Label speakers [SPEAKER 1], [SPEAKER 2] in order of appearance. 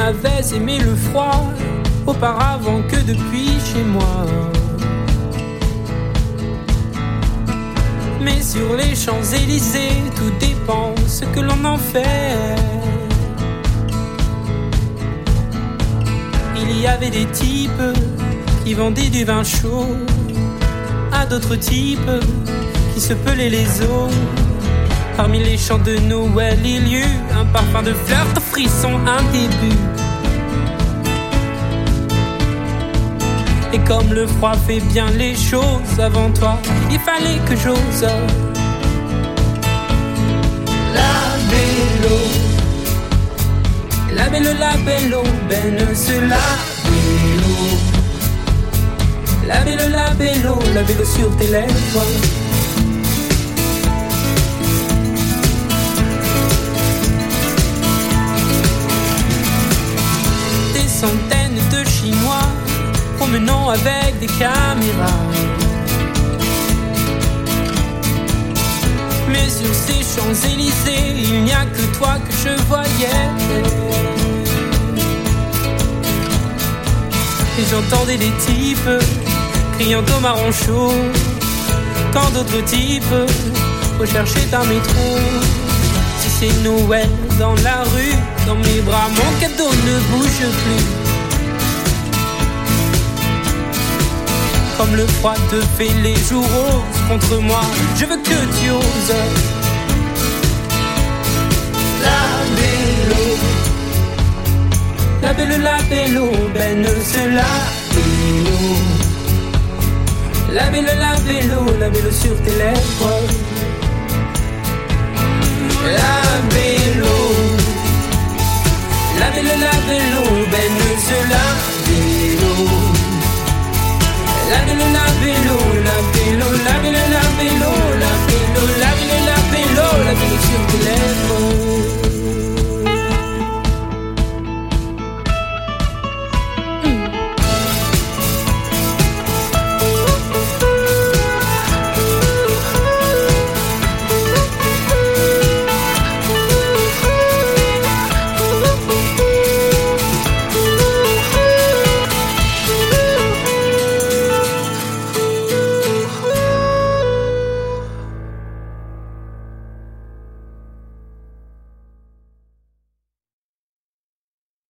[SPEAKER 1] n'avais aimé le froid auparavant que depuis chez moi. Mais sur les Champs-Élysées, tout dépend ce que l'on en fait. Il y avait des types qui vendaient du vin chaud à d'autres types qui se pelaient les os. Parmi les chants de Noël, il y eut un parfum de fleurs, de frissons, un début. Et comme le froid fait bien les choses avant toi, il fallait que j'ose. La belle aubaine, cela la belle sur tes lèvres. Des centaines de Chinois promenant avec des caméras. Mais sur ces Champs-Élysées, il n'y a que toi que je voyais. Et j'entendais des types criant au marron chaud, quand d'autres types recherchaient un métro. Si c'est Noël dans la rue, dans mes bras, mon cadeau ne bouge plus. Comme le froid te fait les jours roses contre moi, je veux que tu oses. La belle aubaine, cela la belle sur tes lèvres. La belle aubaine, cela la belle sur tes lèvres.